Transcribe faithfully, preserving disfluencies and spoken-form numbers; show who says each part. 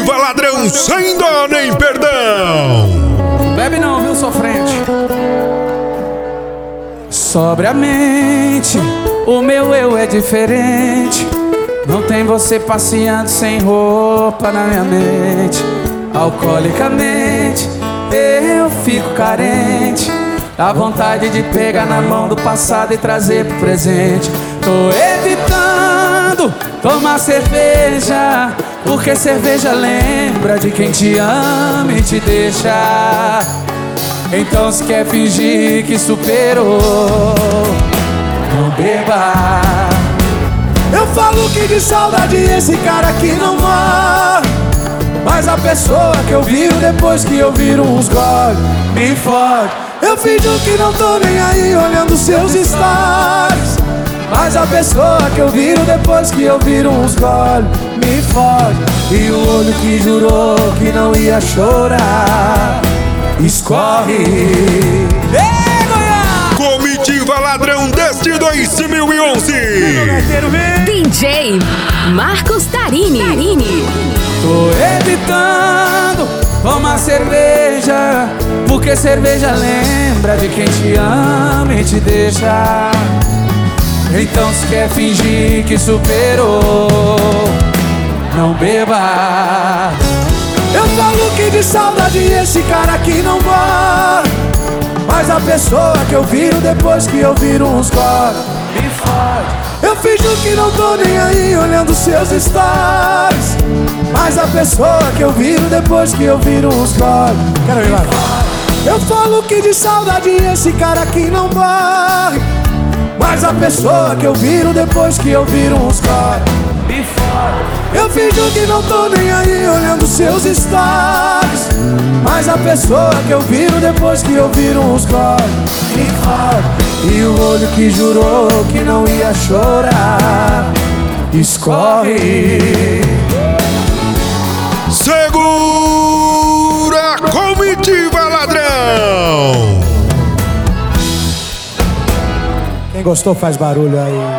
Speaker 1: Comitiva ladrão sem dó nem perdão.
Speaker 2: Bebe não, viu, sofrente? Sobriamente, o meu eu é diferente. Não tem você passeando sem roupa na minha mente. Alcoolicamente, eu fico carente. Dá vontade de pegar na mão do passado e trazer pro presente. Tô evitando tomar cerveja, porque cerveja lembra de quem te ama e te deixa. Então se quer fingir que superou, não beba. Eu falo que de saudade esse cara aqui não morre, mas a pessoa que eu viro depois que eu viro uns goles me fode. Eu finjo que não tô nem aí olhando seus stories, mas a pessoa que eu viro depois que eu viro uns goles me fode. E o olho que jurou que não ia chorar escorre. Ei, Goiás!
Speaker 1: Comitiva ladrão desde dois mil e onze.
Speaker 3: D J Marcos Tarini. Tarini.
Speaker 2: Tô evitando tomar cerveja, porque cerveja lembra de quem te ama e te deixa. Então se quer fingir que superou, não beba. Eu falo que de saudade esse cara aqui não morre, mas a pessoa que eu viro depois que eu viro uns goles me fode. Eu finjo que não tô nem aí olhando seus stories, mas a pessoa que eu viro depois que eu viro uns goles. Quero ir lá. Eu falo que de saudade esse cara aqui não morre, mas a pessoa que eu viro depois que eu viro uns goles me fode. Eu finjo que não tô nem aí olhando seus stories, mas a pessoa que eu viro depois que eu viro uns goles me fode. E o olho que jurou que não ia chorar escorre.
Speaker 1: Segura Comitiva ladrão.
Speaker 4: Quem gostou faz barulho aí.